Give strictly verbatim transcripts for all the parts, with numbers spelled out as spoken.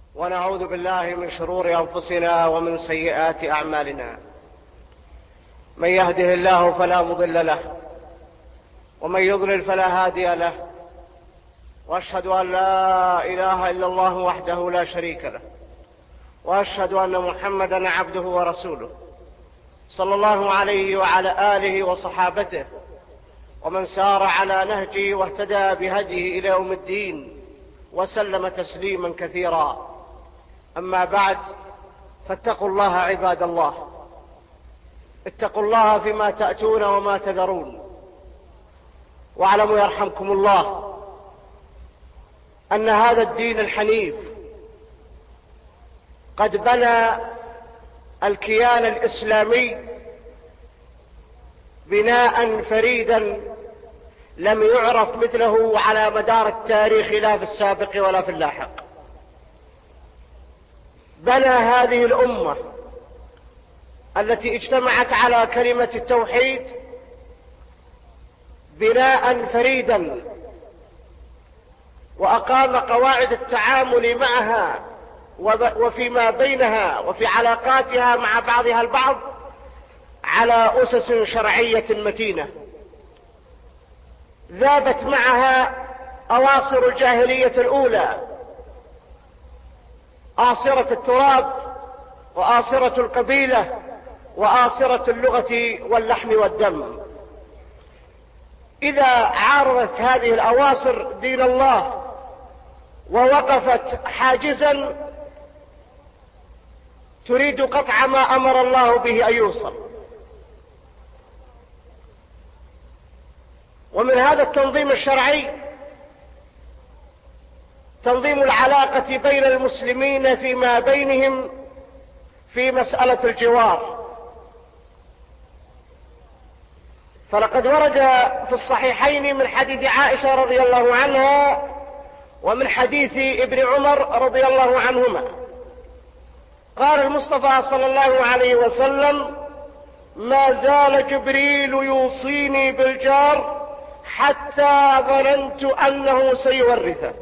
ونعوذ بالله من شرور أنفسنا ومن سيئات أعمالنا. من يهده الله فلا مضل له، ومن يضلل فلا هادي له، وأشهد أن لا إله إلا الله وحده لا شريك له، وأشهد أن محمدا عبده ورسوله صلى الله عليه وعلى آله وصحابته ومن سار على نهجه واهتدى بهديه إلى يوم الدين وسلم تسليما كثيرا. أما بعد، فاتقوا الله عباد الله، اتقوا الله فيما تأتون وما تذرون، واعلموا يرحمكم الله أن هذا الدين الحنيف قد بنى الكيان الإسلامي بناء فريدا لم يعرف مثله على مدار التاريخ، لا في السابق ولا في اللاحق. بنى هذه الأمة التي اجتمعت على كلمة التوحيد بناء فريدا، وأقام قواعد التعامل معها وفيما بينها وفي علاقاتها مع بعضها البعض على أسس شرعية متينة ذابت معها أواصر الجاهلية الأولى، آصرة التراب وآصرة القبيلة وآصرة اللغة واللحم والدم. إذا عارضت هذه الأواصر دين الله ووقفت حاجزا تريد قطع ما أمر الله به أن يوصل. ومن هذا التنظيم الشرعي تنظيم العلاقة بين المسلمين فيما بينهم في مسألة الجوار. فلقد ورد في الصحيحين من حديث عائشة رضي الله عنها ومن حديث ابن عمر رضي الله عنهما قال المصطفى صلى الله عليه وسلم: ما زال جبريل يوصيني بالجار حتى ظننت أنه سيورثه.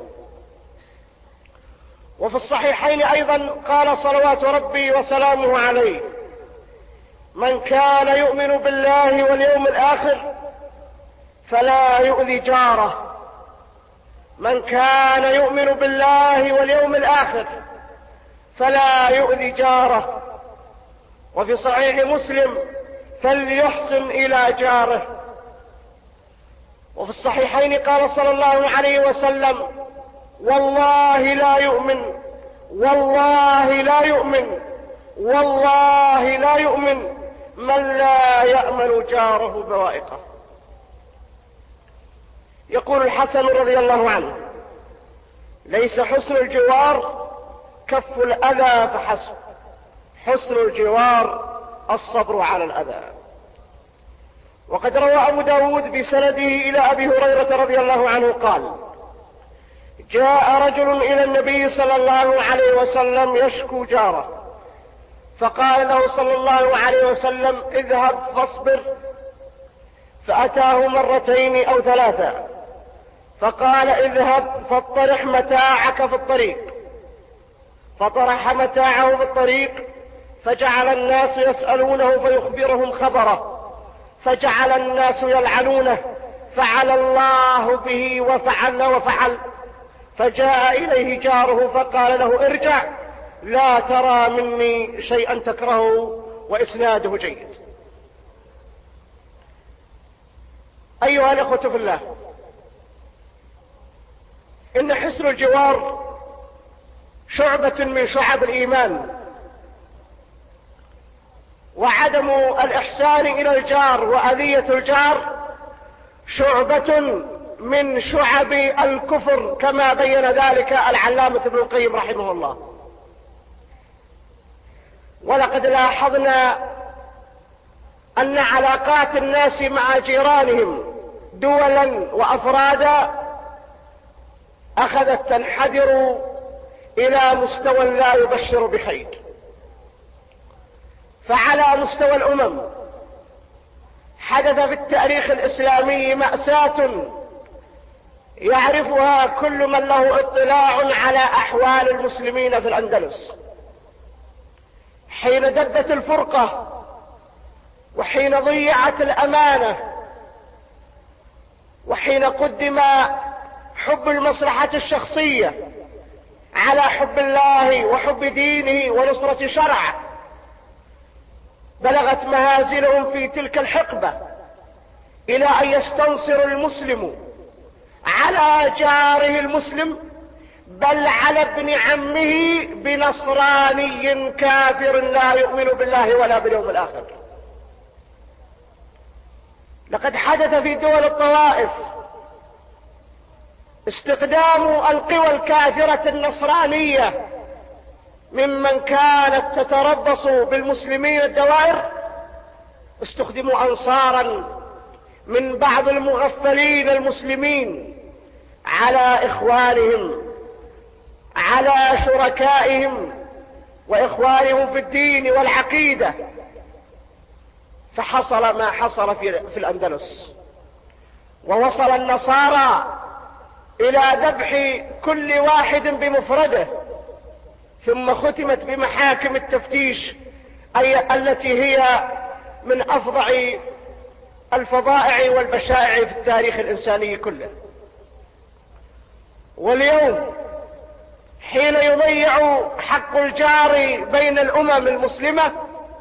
وفي الصحيحين أيضا قال صلوات ربي وسلامه عليه: من كان يؤمن بالله واليوم الآخر فلا يؤذي جاره. من كان يؤمن بالله واليوم الآخر فلا يؤذي جاره. وفي صحيح مسلم: فليحسن إلى جاره. وفي الصحيحين قال صلى الله عليه وسلم: والله لا يؤمن، والله لا يؤمن، والله لا يؤمن من لا يأمن جاره بوائقه. يقول الحسن رضي الله عنه: ليس حسن الجوار كف الأذى فحسب، حسن الجوار الصبر على الأذى. وقد روى أبو داود بسنده إلى أبي هريرة رضي الله عنه قال: جاء رجل إلى النبي صلى الله عليه وسلم يشكو جاره، فقال له صلى الله عليه وسلم: اذهب فاصبر. فأتاه مرتين أو ثلاثة فقال: اذهب فاطرح متاعك في الطريق. فطرح متاعه في الطريق فجعل الناس يسألونه فيخبرهم خبره، فجعل الناس يلعنونه، فعل الله به وفعل وفعل. فجاء إليه جاره فقال له: ارجع، لا ترى مني شيئا تكرهه. وإسناده جيد. أيها الأخوة في الله، إن حسن الجوار شعبة من شعب الإيمان، وعدم الإحسان إلى الجار وأذية الجار شعبة من شعب الكفر، كما بين ذلك العلامة ابن القيم رحمه الله. ولقد لاحظنا أن علاقات الناس مع جيرانهم دولا وأفرادا أخذت تنحدر إلى مستوى لا يبشر بخير. فعلى مستوى الأمم حدث في التاريخ الإسلامي مأساة يعرفها كل من له اطلاع على أحوال المسلمين في الأندلس حين دبت الفرقة، وحين ضيعت الأمانة، وحين قدم حب المصلحة الشخصية على حب الله وحب دينه ونصرة شرعه. بلغت مهازلهم في تلك الحقبة إلى أن يستنصر المسلم على جاره المسلم، بل على ابن عمه، بنصراني كافر لا يؤمن بالله ولا باليوم الآخر. لقد حدث في دول الطوائف استخدام القوى الكافرة النصرانية ممن كانت تتربص بالمسلمين الدوائر، استخدموا أنصارا من بعض المغفلين المسلمين على إخوانهم، على شركائهم وإخوانهم في الدين والعقيدة، فحصل ما حصل في الأندلس، ووصل النصارى إلى ذبح كل واحد بمفرده، ثم ختمت بمحاكم التفتيش، أي التي هي من أفظع الفظائع والبشائع في التاريخ الإنساني كله. واليوم حين يضيع حق الجار بين الأمم المسلمة،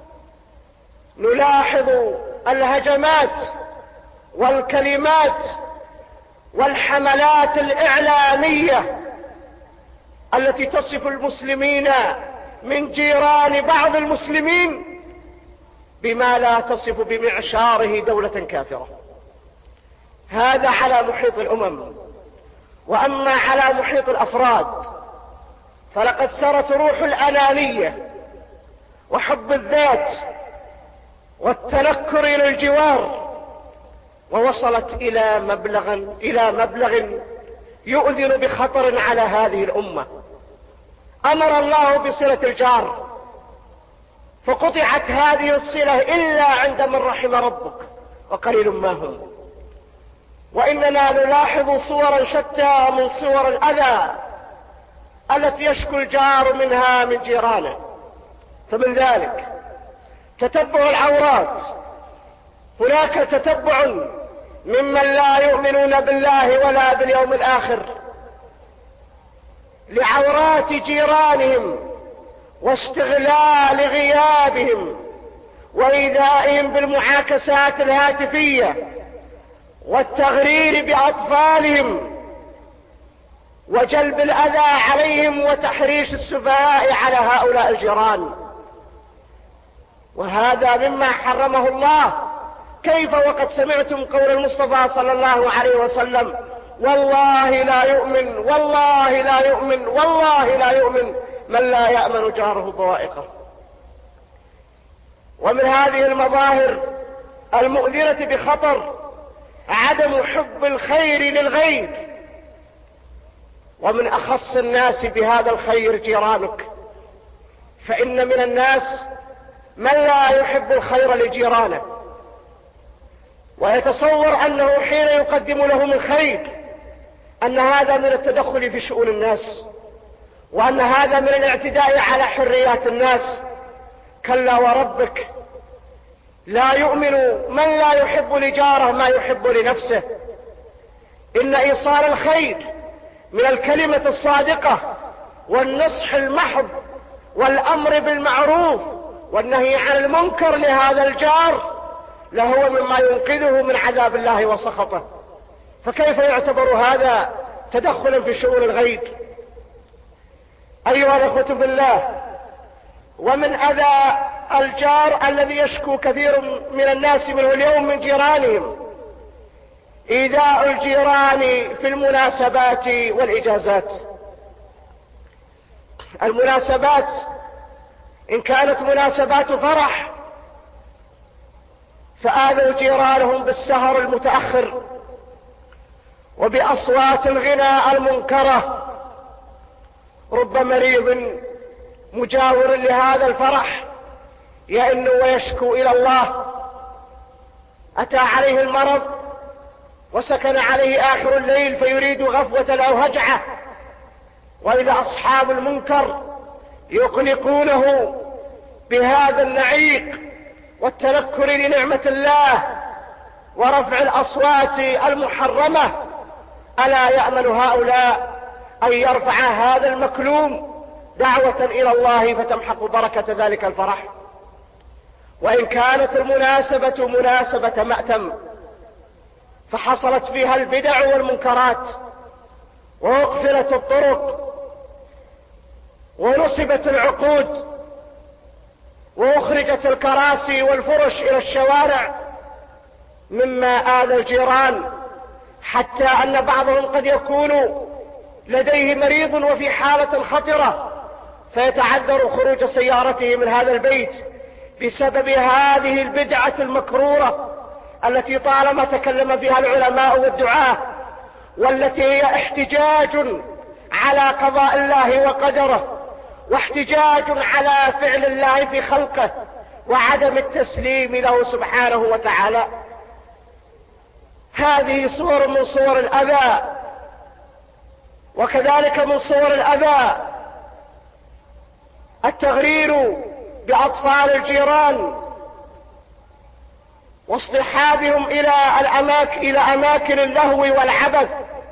نلاحظ الهجمات والكلمات والحملات الإعلامية التي تصف المسلمين من جيران بعض المسلمين بما لا تصف بمعشاره دولة كافرة. هذا على محيط الأمم. وأما على محيط الأفراد فلقد سرت روح الأنانية وحب الذات والتنكر إلى الجوار، ووصلت إلى مبلغ إلى مبلغ يؤذن بخطر على هذه الأمة. أمر الله بصلة الجار، فقطعت هذه الصلة إلا عند من رحم ربك، وقليل ما هم. وإننا نلاحظ صورا شتى من صور الأذى التي يشكو الجار منها من جيرانه. فمن ذلك تتبع العورات. هناك تتبع ممن لا يؤمنون بالله ولا باليوم الآخر لعورات جيرانهم، واستغلال غيابهم، وإيذائهم بالمعاكسات الهاتفية، والتغرير بأطفالهم، وجلب الأذى عليهم، وتحريش السفهاء على هؤلاء الجيران. وهذا مما حرمه الله. كيف وقد سمعتم قول المصطفى صلى الله عليه وسلم: والله لا يؤمن، والله لا يؤمن، والله لا يؤمن من لا يأمن جاره بوائقه. ومن هذه المظاهر المؤذنة بخطر عدم حب الخير للغير، ومن أخص الناس بهذا الخير جيرانك. فإن من الناس من لا يحب الخير لجيرانه، ويتصور أنه حين يقدم لهم الخير أن هذا من التدخل في شؤون الناس، وأن هذا من الاعتداء على حريات الناس. كلا وربك، لا يؤمن من لا يحب لجاره ما يحب لنفسه. إن إيصال الخير من الكلمة الصادقة والنصح المحض والأمر بالمعروف والنهي عن المنكر لهذا الجار لهو مما ينقذه من عذاب الله وسخطه. فكيف يعتبر هذا تدخلا في شؤون الغير؟ أيها الأخوة في الله، ومن أذى الجار الذي يشكو كثير من الناس منه اليوم من جيرانهم إيذاء الجيران في المناسبات والإجازات. المناسبات إن كانت مناسبات فرح فآذوا جيرانهم بالسهر المتأخر وبأصوات الغناء المنكرة. رب مريض مجاور لهذا الفرح يئن ويشكو إلى الله، أتى عليه المرض وسكن عليه آخر الليل فيريد غفوة أو هجعة، وإذا أصحاب المنكر يقلقونه بهذا النعيق والتنكر لنعمة الله ورفع الأصوات المحرمة، ألا يأمن هؤلاء أن يرفع هذا المكلوم دعوة إلى الله فتمحق بركة ذلك الفرح؟ وإن كانت المناسبة مناسبة مأتم فحصلت فيها البدع والمنكرات وأقفلت الطرق ونصبت العقود وأخرجت الكراسي والفرش إلى الشوارع مما آذى الجيران، حتى أن بعضهم قد يكون لديه مريض وفي حالة خطرة فيتعذر خروج سيارته من هذا البيت بسبب هذه البدعة المكرورة التي طالما تكلم فيها العلماء والدعاة، والتي هي احتجاج على قضاء الله وقدره، واحتجاج على فعل الله في خلقه وعدم التسليم له سبحانه وتعالى. هذه صور من صور الأذى. وكذلك من صور الأذى التغرير بأطفال الجيران واصطحابهم إلى الأماكن إلى أماكن اللهو والعبث،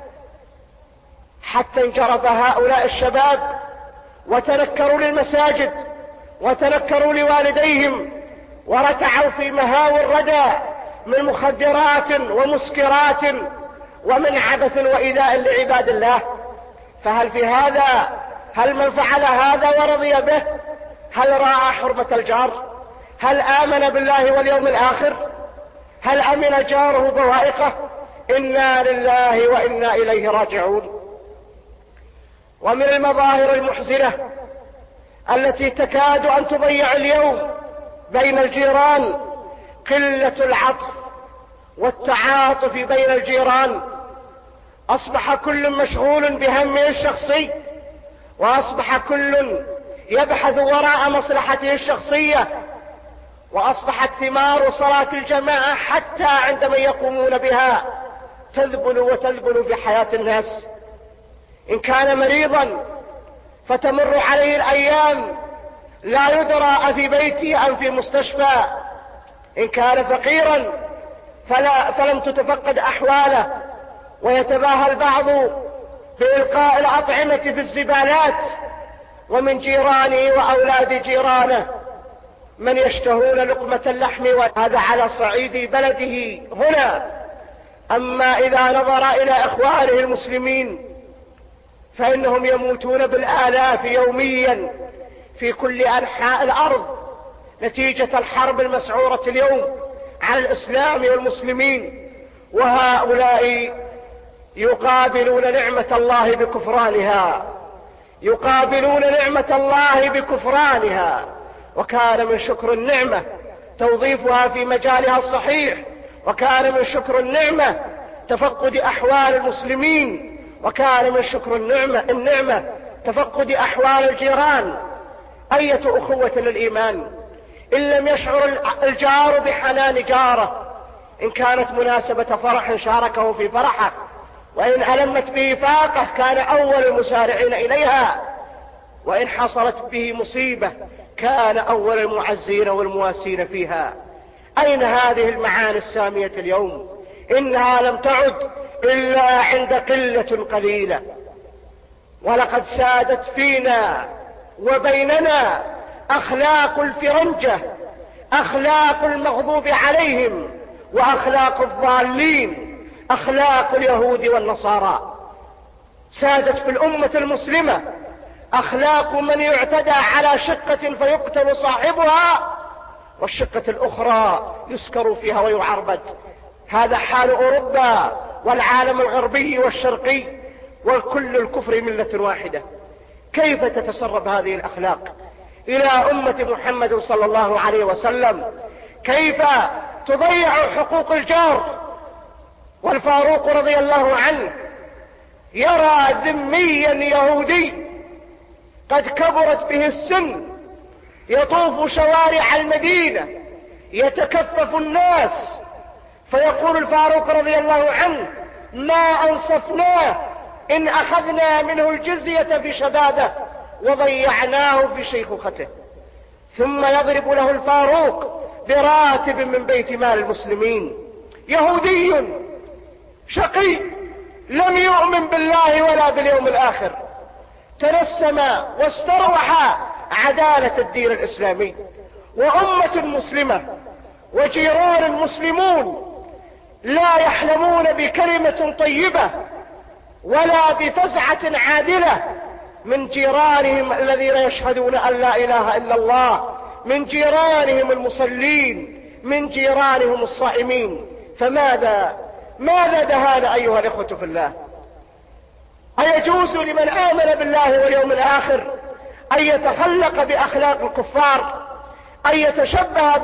حتى انجرف هؤلاء الشباب وتنكروا للمساجد وتنكروا لوالديهم ورتعوا في مهاوي الردى من مخدرات ومسكرات ومن عبث وإيذاء لعباد الله. فهل في هذا هل من فعل هذا ورضي به هل راعى حرمة الجار؟ هل آمن بالله واليوم الآخر؟ هل أمن جاره بوائقه؟ إنا لله وإنا إليه راجعون. ومن المظاهر المحزنة التي تكاد أن تضيع اليوم بين الجيران قلة العطف والتعاطف بين الجيران. أصبح كل مشغول بهمه الشخصي، وأصبح كل يبحث وراء مصلحته الشخصية، وأصبحت ثمار صلاة الجماعة حتى عندما يقومون بها تذبل وتذبل في حياة الناس. إن كان مريضا فتمر عليه الأيام لا يدرى أفي بيته أم في مستشفى. إن كان فقيرا فلا فلم تتفقد أحواله، ويتباهى البعض بإلقاء الأطعمة في الزبالات. ومن جيرانه وأولاد جيرانه من يشتهون لقمة اللحم، وهذا على صعيد بلده هنا. أما إذا نظر إلى إخوانه المسلمين فإنهم يموتون بالآلاف يوميا في كل أنحاء الأرض نتيجة الحرب المسعورة اليوم على الإسلام والمسلمين، وهؤلاء يقابلون نعمة الله بكفرانها، يقابلون نعمة الله بكفرانها. وكان من شكر النعمة توظيفها في مجالها الصحيح، وكان من شكر النعمة تفقد أحوال المسلمين، وكان من شكر النعمة النعمة تفقد أحوال الجيران. أية أخوة للإيمان إن لم يشعر الجار بحنان جاره. إن كانت مناسبة فرح شاركه في فرحه، وإن ألمت به فاقة كان أول المسارعين إليها، وإن حصلت به مصيبة كان أول المعزين والمواسين فيها. أين هذه المعاني السامية اليوم؟ إنها لم تعد إلا عند قلة قليلة. ولقد سادت فينا وبيننا أخلاق الفرنجة، أخلاق المغضوب عليهم، وأخلاق الضالين، أخلاق اليهود والنصارى. سادت في الأمة المسلمة أخلاق من يعتدى على شقة فيقتل صاحبها، والشقة الأخرى يسكر فيها ويعربد. هذا حال أوروبا والعالم الغربي والشرقي، وكل الكفر ملة واحدة. كيف تتسرب هذه الأخلاق إلى أمة محمد صلى الله عليه وسلم؟ كيف تضيع حقوق الجار؟ والفاروق رضي الله عنه يرى ذميا يهودي قد كبرت به السن يطوف شوارع المدينة يتكفف الناس فيقول الفاروق رضي الله عنه: ما أنصفناه إن أخذنا منه الجزية في شبابه وضيعناه في شيخوخته. ثم يضرب له الفاروق براتب من بيت مال المسلمين. يهودي شقي لم يؤمن بالله ولا باليوم الآخر، تنسم واستروح عدالة الدين الإسلامي، وأمة مسلمة وجيران مسلمون لا يحلمون بكلمة طيبة ولا بفزعة عادلة من جيرانهم الذين يشهدون أن لا إله إلا الله، من جيرانهم المصلين، من جيرانهم الصائمين. فماذا ماذا دهانا أيها الإخوة في الله؟ أيجوز لمن آمن بالله واليوم الآخر أن يتخلق بأخلاق الكفار، أن يتشبه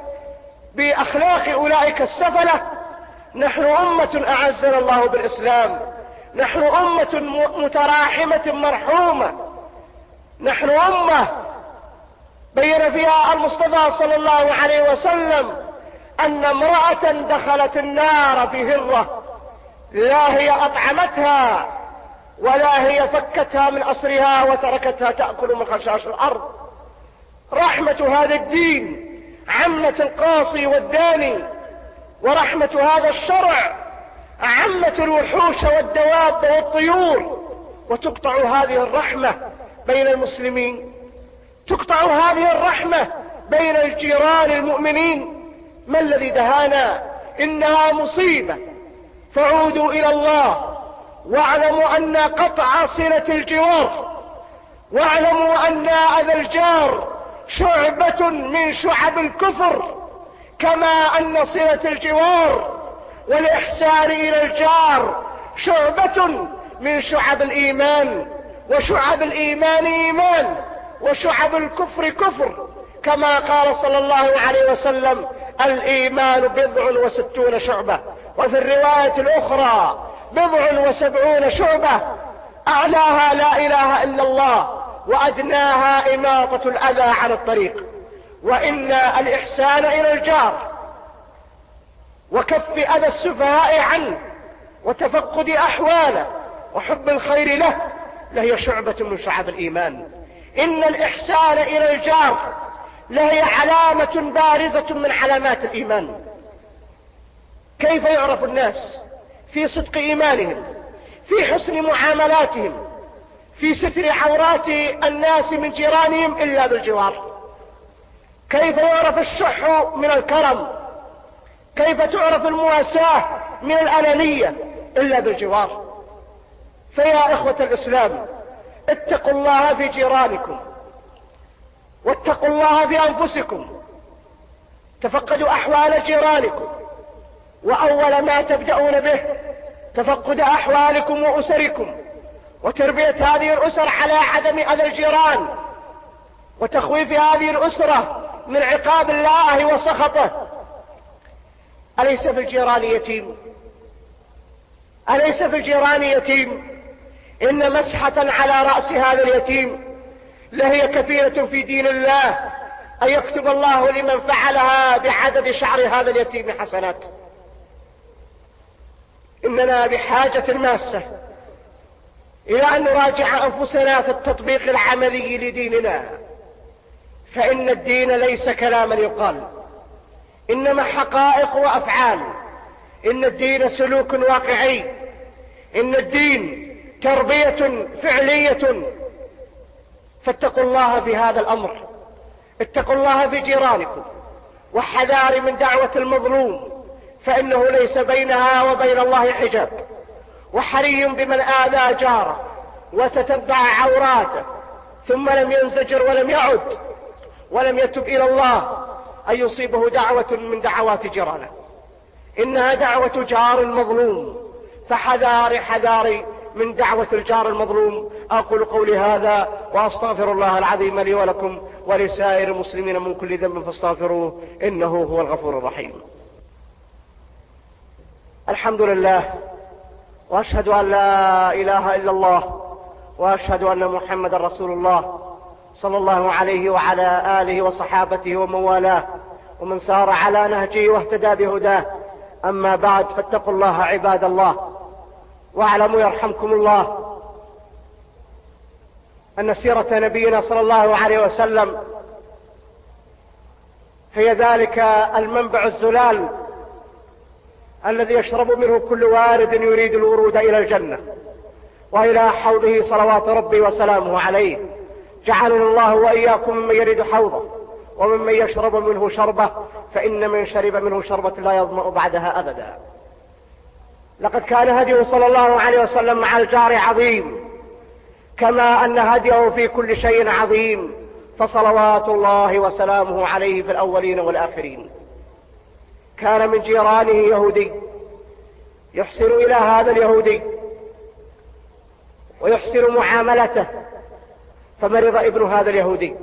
بأخلاق أولئك السفلة؟ نحن أمة أعزنا الله بالإسلام، نحن أمة متراحمة مرحومة، نحن أمة بين فيها المصطفى صلى الله عليه وسلم أن امرأة دخلت النار في هرة لا هي أطعمتها ولا هي فكتها من أسرها وتركتها تأكل من خشاش الأرض. رحمة هذا الدين عمت القاصي والداني، ورحمة هذا الشرع عمت الوحوش والدواب والطيور، وتقطع هذه الرحمة بين المسلمين، تقطع هذه الرحمة بين الجيران المؤمنين. ما الذي دهانا؟ إنها مصيبة. فعودوا إلى الله واعلموا أن قطع صلة الجوار، واعلموا أن أذى الجار شعبة من شعب الكفر، كما أن صلة الجوار والإحسان إلى الجار شعبة من شعب الإيمان، وشعب الإيمان إيمان، وشعب الكفر كفر، كما قال صلى الله عليه وسلم: الإيمان بضع وستون شعبة. وفي الرواية الأخرى: بضع وسبعون شعبة، أعلاها لا إله إلا الله، وأدناها إماطة الأذى عن الطريق. وإن الإحسان إلى الجار وكف أذى السفهاء عنه وتفقد أحواله وحب الخير له لهي شعبة من شعب الإيمان. إن الإحسان إلى الجار لهي علامة بارزة من علامات الإيمان. كيف يعرف الناس؟ في صدق إيمانهم، في حسن معاملاتهم، في ستر عورات الناس من جيرانهم إلا بالجوار. كيف يعرف الشح من الكرم؟ كيف تعرف المواساة من الأنانية إلا بالجوار؟ فيا إخوة الإسلام، اتقوا الله في جيرانكم، واتقوا الله في أنفسكم، تفقدوا أحوال جيرانكم، وأول ما تبدأون به تفقد أحوالكم وأسركم، وتربية هذه الأسر على عدم أذى الجيران، وتخويف هذه الأسرة من عقاب الله وسخطه. أليس في الجيران يتيم؟ أليس في الجيران يتيم؟ إن مسحة على رأس هذا اليتيم لهي كفيلة في دين الله أن يكتب الله لمن فعلها بعدد شعر هذا اليتيم حسنات. إننا بحاجة ماسة إلى أن نراجع أنفسنا في التطبيق العملي لديننا، فإن الدين ليس كلاما يقال، إنما حقائق وأفعال. إن الدين سلوك واقعي، إن الدين تربية فعلية. فاتقوا الله في هذا الأمر، اتقوا الله في جيرانكم، والحذار من دعوة المظلوم، فإنه ليس بينها وبين الله حجاب. وحري بمن آذى جاره وتتبع عوراته ثم لم ينزجر ولم يعد ولم يتب إلى الله أن يصيبه دعوة من دعوات جيرانه، إنها دعوة جار مظلوم، فحذاري حذاري من دعوة الجار المظلوم. أقول قولي هذا وأستغفر الله العظيم لي ولكم ولسائر المسلمين من كل ذنب فاستغفروه إنه هو الغفور الرحيم. الحمد لله، وأشهد أن لا إله إلا الله، وأشهد أن محمد رسول الله صلى الله عليه وعلى آله وصحابته ومن والاه ومن سار على نهجه واهتدى بهداه. أما بعد، فاتقوا الله عباد الله، واعلموا يرحمكم الله أن سيرة نبينا صلى الله عليه وسلم هي ذلك المنبع الزلال الذي يشرب منه كل وارد يريد الورود إلى الجنة وإلى حوضه صلوات ربي وسلامه عليه. جعلنا الله وإياكم ممن يريد حوضه وممن يشرب منه شربه، فإن من شرب منه شربة لا يظمأ بعدها أبدا. لقد كان هديه صلى الله عليه وسلم مع الجار عظيم، كما أن هديه في كل شيء عظيم، فصلوات الله وسلامه عليه في الأولين والآخرين. كان من جيرانه يهودي يحسن إلى هذا اليهودي ويحسن معاملته، فمرض ابن هذا اليهودي،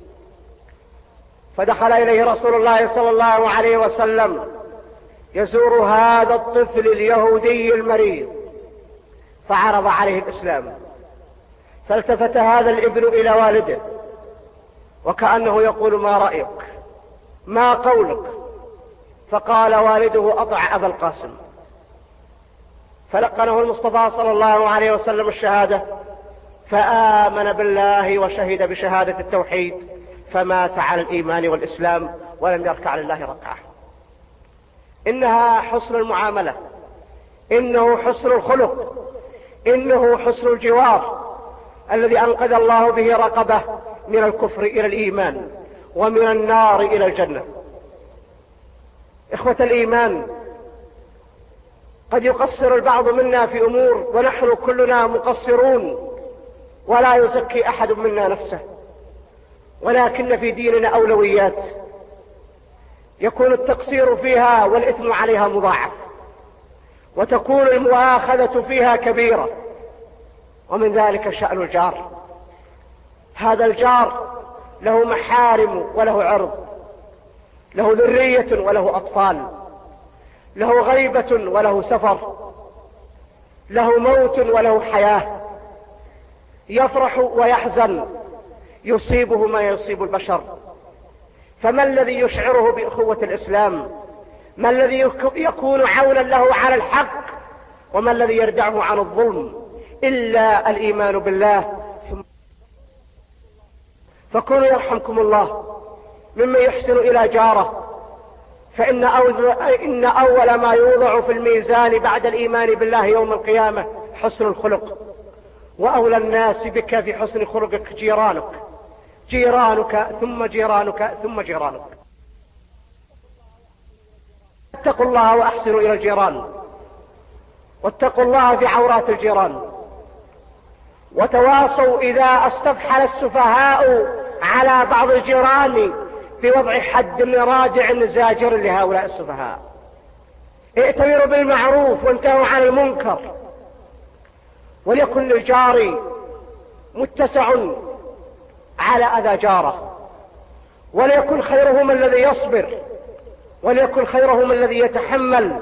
فدخل إليه رسول الله صلى الله عليه وسلم يزور هذا الطفل اليهودي المريض، فعرض عليه الإسلام، فالتفت هذا الابن إلى والده وكأنه يقول: ما رأيك؟ ما قولك؟ فقال والده: أطع أبا القاسم. فلقنه المصطفى صلى الله عليه وسلم الشهادة، فآمن بالله وشهد بشهادة التوحيد، فمات على الإيمان والإسلام ولم يركع لله ركعة. إنها حسن المعاملة، إنه حسن الخلق، إنه حسن الجوار الذي أنقذ الله به رقبة من الكفر إلى الإيمان ومن النار إلى الجنة. إخوة الإيمان، قد يقصر البعض منا في أمور ونحن كلنا مقصرون، ولا يزكي أحد منا نفسه، ولكن في ديننا أولويات يكون التقصير فيها والإثم عليها مضاعف، وتكون المؤاخذة فيها كبيرة. ومن ذلك شأن الجار. هذا الجار له محارم وله عرض، له ذرية وله أطفال، له غيبة وله سفر، له موت وله حياة، يفرح ويحزن، يصيبه ما يصيب البشر. فما الذي يشعره بأخوة الإسلام؟ ما الذي يكون عونا له على الحق؟ وما الذي يردعه عن الظلم إلا الإيمان بالله؟ فكونوا يرحمكم الله ممن يحسن إلى جاره، فإن إن أول ما يوضع في الميزان بعد الإيمان بالله يوم القيامة حسن الخلق. وأولى الناس بك في حسن خلقك جيرانك، جيرانك ثم جيرانك ثم جيرانك. اتقوا الله وأحسنوا إلى الجيران، واتقوا الله في عورات الجيران، وتواصوا إذا استفحل السفهاء على بعض الجيران بوضع حد رادع زاجر لهؤلاء السفهاء. ائتمروا بالمعروف وانتهوا عن المنكر، وليكن للجار متسع على أذى جاره، وليكن خيرهم الذي يصبر، وليكن خيرهم الذي يتحمل.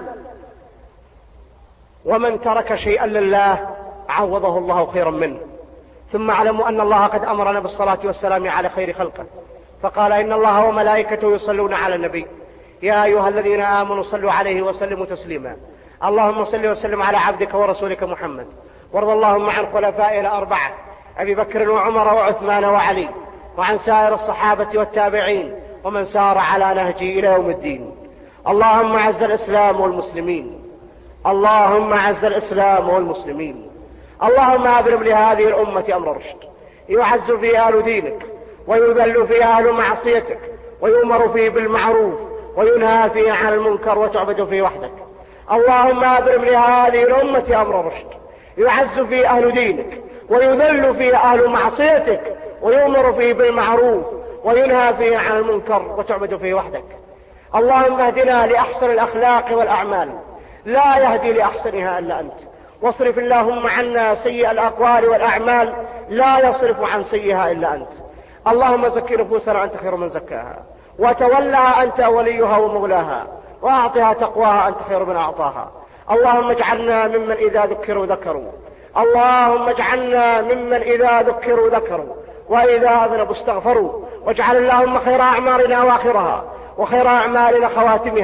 ومن ترك شيئا لله عوضه الله خيرا منه. ثم اعلموا أن الله قد أمرنا بالصلاة والسلام على خير خلقه، فقال: إن الله وملائكته يصلون على النبي يا أيها الذين آمنوا صلوا عليه وسلموا تسليما. اللهم صل وسلم على عبدك ورسولك محمد، وارض اللهم عن خلفائه الأربعة أبي بكر وعمر وعثمان وعلي، وعن سائر الصحابة والتابعين ومن سار على نهجه إلى يوم الدين. اللهم أعز الإسلام والمسلمين، اللهم أعز الإسلام والمسلمين. اللهم أبرم لهذه الأمة أمر رشد، يعز فيه أهل دينك ويذل فيه أهل معصيتك، ويؤمر فيه بالمعروف وينهى فيه عن المنكر وتعبد فيه وحدك. اللهم أبرم لهذه الأمة أمر رشد، يعز فيه أهل دينك ويذل فيه أهل معصيتك، ويؤمر فيه بالمعروف وينهى فيه عن المنكر وتعبد فيه وحدك. اللهم اهدنا لأحسن الأخلاق والأعمال، لا يهدي لأحسنها إلا أنت. واصرف اللهم عنا سيء الأقوال والأعمال، لا يصرف عن سيئها إلا أنت. اللهم زكي نفوسنا، أنت خير من زكاها، وتولها أنت وليها ومولاها، وأعطها تقواها، أنت خير من أعطاها. اللهم اجعلنا ممن إذا ذكروا ذكروا، اللهم اجعلنا ممن إذا ذكروا ذكروا، وإذا أذنبوا استغفروا. واجعل اللهم خير أعمالنا واخرها، وخير أعمالنا خواتمها،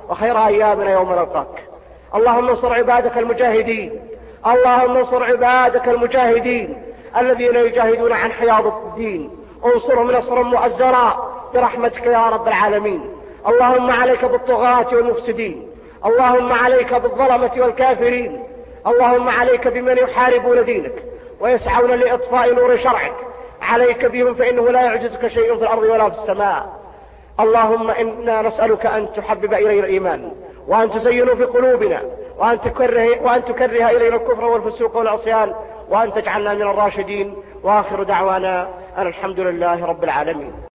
وخير أيامنا يوم نلقاك. اللهم انصر عبادك المجاهدين، اللهم انصر عبادك المجاهدين الذين يجاهدون عن حياض الدين، انصرهم نصرا مؤزرا برحمتك يا رب العالمين. اللهم عليك بالطغاة والمفسدين، اللهم عليك بالظلمة والكافرين، اللهم عليك بمن يحاربون دينك ويسعون لإطفاء نور شرعك، عليك بهم فإنه لا يعجزك شيء في الأرض ولا في السماء. اللهم إنا نسألك أن تحبب إلينا الإيمان، وأن تزينه في قلوبنا، وأن تكره, وأن تكره إلينا الكفر والفسوق والعصيان، وأن تجعلنا من الراشدين. وآخر دعوانا أن الحمد لله رب العالمين.